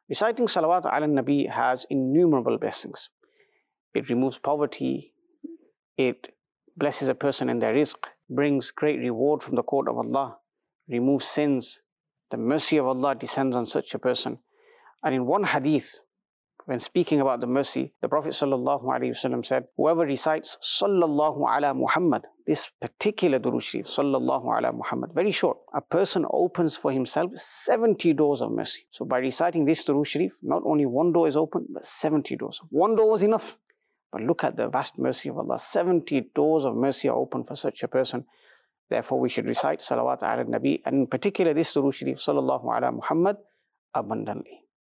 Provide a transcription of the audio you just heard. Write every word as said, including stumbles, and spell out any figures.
Reciting salawat ala nabi has innumerable blessings. It removes poverty, it blesses a person in their rizq, brings great reward from the court of Allah, removes sins, the mercy of Allah descends on such a person. And in one hadith, when speaking about the mercy, the Prophet sallallahu alaihi wasallam said, whoever recites sallallahu ala Muhammad, this particular durood sharif, sallallahu ala Muhammad, very short, a person opens for himself seventy doors of mercy. So by reciting this durood sharif, not only one door is open, but seventy doors. One door was enough. But look at the vast mercy of Allah. seventy doors of mercy are open for such a person. Therefore, we should recite salawat ala nabi, and in particular this durood sharif, sallallahu ala Muhammad, abundantly.